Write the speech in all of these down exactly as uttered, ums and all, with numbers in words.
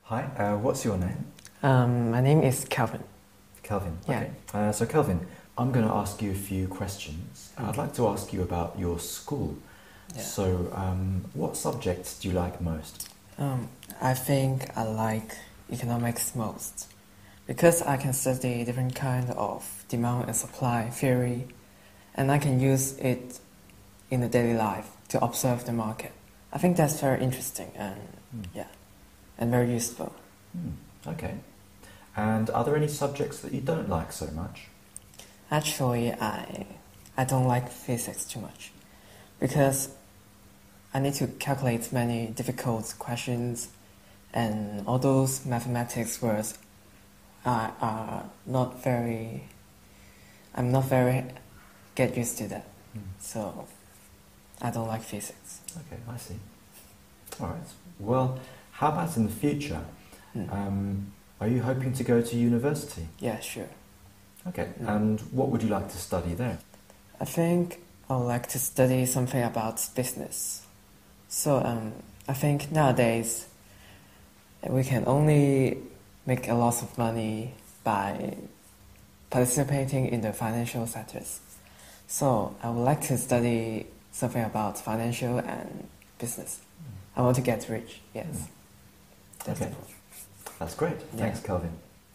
Hi, uh, what's your name? Um, my name is Calvin. Kelvin. Yeah. Okay. Uh, so Kelvin, I'm going to ask you a few questions. Mm. I'd like to ask you about your school. Yeah. So, um, what subjects do you like most? Um, I think I like economics most because I can study different kind of demand and supply theory, and I can use it in the daily life to observe the market. I think that's very interesting and Hmm. yeah, and very useful. Hmm. Okay. And are there any subjects that you don't like so much? Actually, I I don't like physics too much because I need to calculate many difficult questions, and all those mathematics words are, are not very. I'm not very get used to that, Hmm. so I don't like physics. Okay, I see. All right. Well, how about in the future? Mm. Um, are you hoping to go to university? Yeah, sure. Okay. Mm. And what would you like to study there? I think I would like to study something about business. So um, I think nowadays we can only make a lot of money by participating in the financial sectors. So I would like to study something about financial and business. I want to get rich, yes. Mm. That's Okay. the point. That's great. Yeah. Thanks, Kelvin.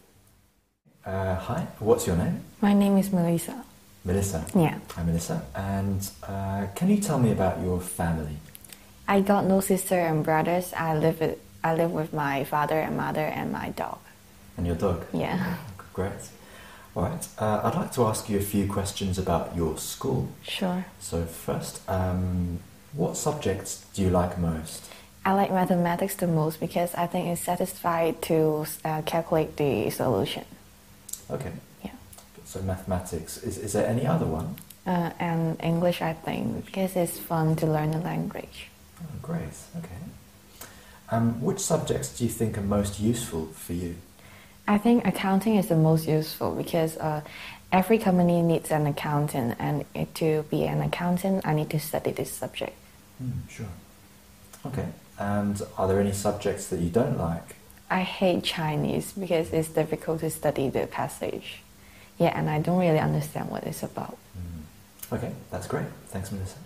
Uh, hi, what's your name? My name is Melissa. Melissa. Yeah. Hi, Melissa. And uh, can you tell me about your family? I got no sister and brothers. I live with I live with my father and mother and my dog. And your dog? Yeah. Great. All right. Uh, I'd like to ask you a few questions about your school. Sure. So first, um, what subjects do you like most? I like mathematics the most because I think it's satisfied to uh, calculate the solution. Okay. Yeah. So mathematics. Is, is there any other one? Uh, and English, I think, because it's fun to learn a language. Oh, great. Okay. Um, which subjects do you think are most useful for you? I think accounting is the most useful because uh, every company needs an accountant, and to be an accountant, I need to study this subject. Hmm, sure. Okay. And are there any subjects that you don't like? I hate Chinese because it's difficult to study the passage. Yeah, and I don't really understand what it's about. Hmm. Okay, that's great. Thanks, Melissa.